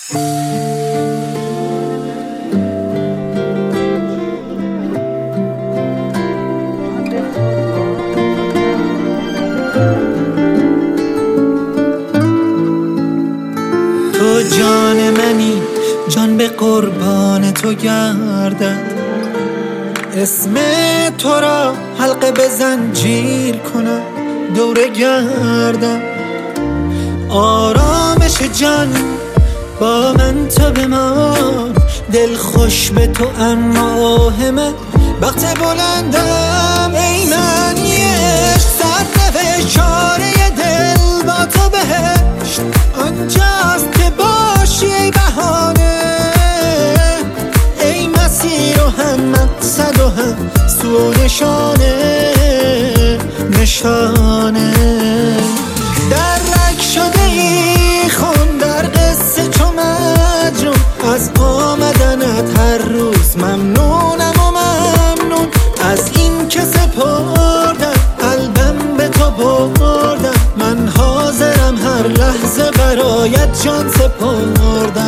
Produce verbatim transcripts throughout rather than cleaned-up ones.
تو جان منی، جان به قربان تو گردد. اسم تو را حلقه به زنجیر کنم، دوره گردم. آرامش جان با من تو بمان، دل خوش به تو اما آهمه وقت بلندم. ای من یه سر نوشاره دل با تو بهشت آنجاست که باشی ای بهانه. ای مسیر و هم مقصد و هم سو و نشانه نشانه. در رگ شده ای خون در قصه چو مجنون، از آمدنت هر روز ممنونم و ممنون. از این که سپردم قلبم به تو بردم، من حاضرم هر لحظه برایت جان سپردم.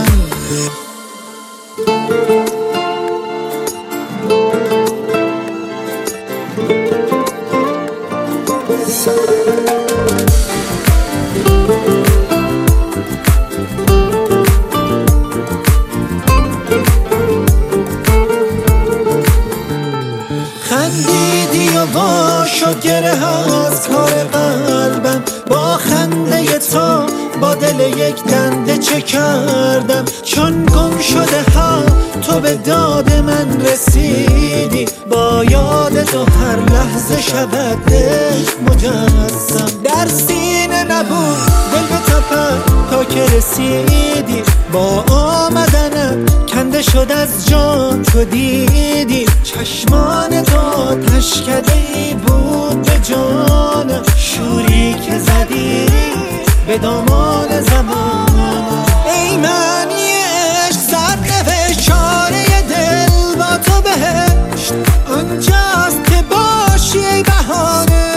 خندیدی و وا شد گره از کار قلبم، با خنده تو با دل یک دنده چه کردم. چون گم شده ها تو به داد من رسیدی، با یاد تو هر لحظه شود دل مجسم. در سینه نبود دل به تپم تا که رسیدی، با آمدنت کنده شد از جان تو دیدی. چشمان تو تشکده ای بود به جانم، شوری که زدی به دامان زمان. ای من یه عشق زد نوشاره دل با تو بهشت آنجاست که باشی ای بهانه.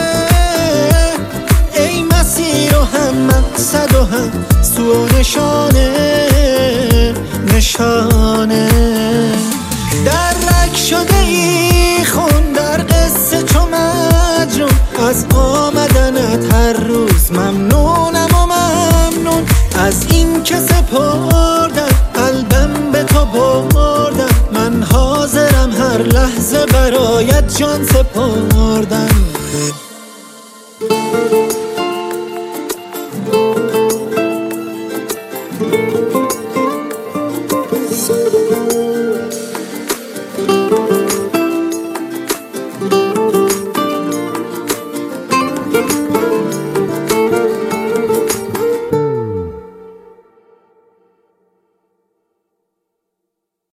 ای مسیر و هم مقصد و هم سو و نشانه نشانه. در رگ شده ای خون در قصه چو مجنون، از آمدنت هر روز ممنونم و ممنون. از این که سپردم قلبم به تو بردم، من حاضرم هر لحظه برایت جان سپردم.